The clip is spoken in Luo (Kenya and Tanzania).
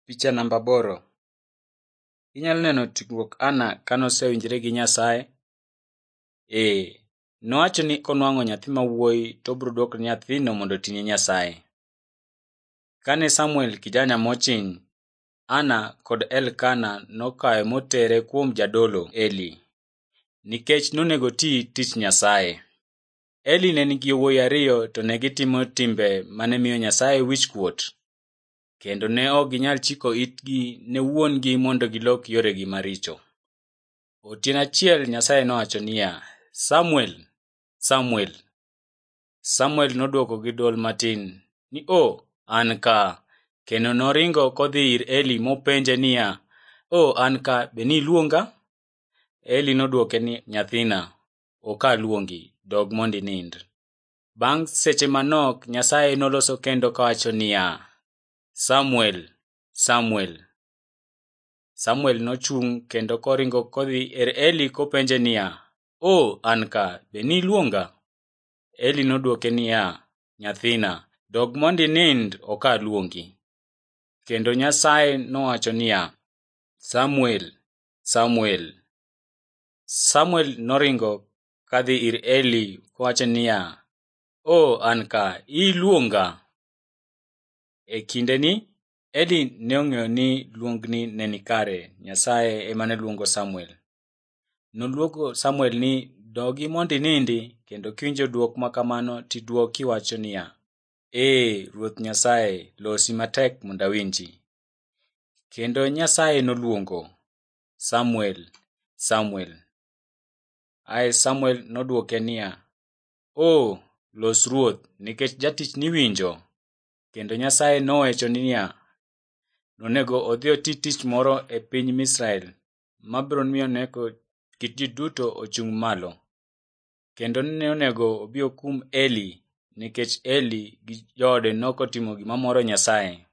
Picha namba 8. Inyalo neno tikruok Anna kanosewinjore gi Nyasaye. Nowacho ni konwang'o nyathi ma wuoyi to obiro dwoko nyathino mondo oting'e Nyasaye. Kane Samuel kijana mochiny, Anna kod Elkana nokawe motere kuom jadolo Eli, nikech nonego oti tich Nyasaye. Eli ne nigi yawuowi 2 to negitimo timbe mane miyo Nyasaye wichkuot, kendo ne ok ginyal chiko itgi ne wuon-gi mondo gilok yoregi maricho. Otieno achiel Nyasaye nowacho niya, "Samuel! Samuel!" Samuel nodwoko gi dwol matin ni, "O, an ka." Kendo noringo kodhi ir Eli mopenje niya, "O, an ka, be niluonga?" Eli nodwoke ni, "Nyathina, ok aluongi, dog mondo inind." Bangʼ seche manok Nyasaye noloso kendo kawacho niya, "Samuel! Samuel!" Samuel nochungʼ kendo koringo kodhi ir Eli kopenje niya, "O, an ka, be niluonga?" Eli nodwoke niya, "Nyathina, dog mondo inind, ok aluongi." Kendo Nyasaye nowacho niya, "Samuel! Samuel!" Samuel noringo kadhi ir Eli kowacho niya, "O, an ka, iluonga?" E kindeni Eli ne ong'eyo ni luongni ne ni kare, Nyasaye ema ne luongo Samuel. Noluongo Samuel ni, "Dogi mondo inindi, kendo kiwinjo dwok ma kamano tiduog kiwacho niya, Ruoth Nyasaye, losi matek mondo awinji." Kendo Nyasaye noluongo, "Samuel! Samuel!" Ae Samuel nodwoke niya, "O, los ruoth, nikech jatichni winjo." Kendo Nyasaye nowacho niya, nonego odhi oti tich moro e piny Misrael, mabiro miyo neko kit ji duto ochungʼ malo. Kendo ne onego obi okum Eli, nikech Eli gi joode nokotimo gima moro Nyasaye.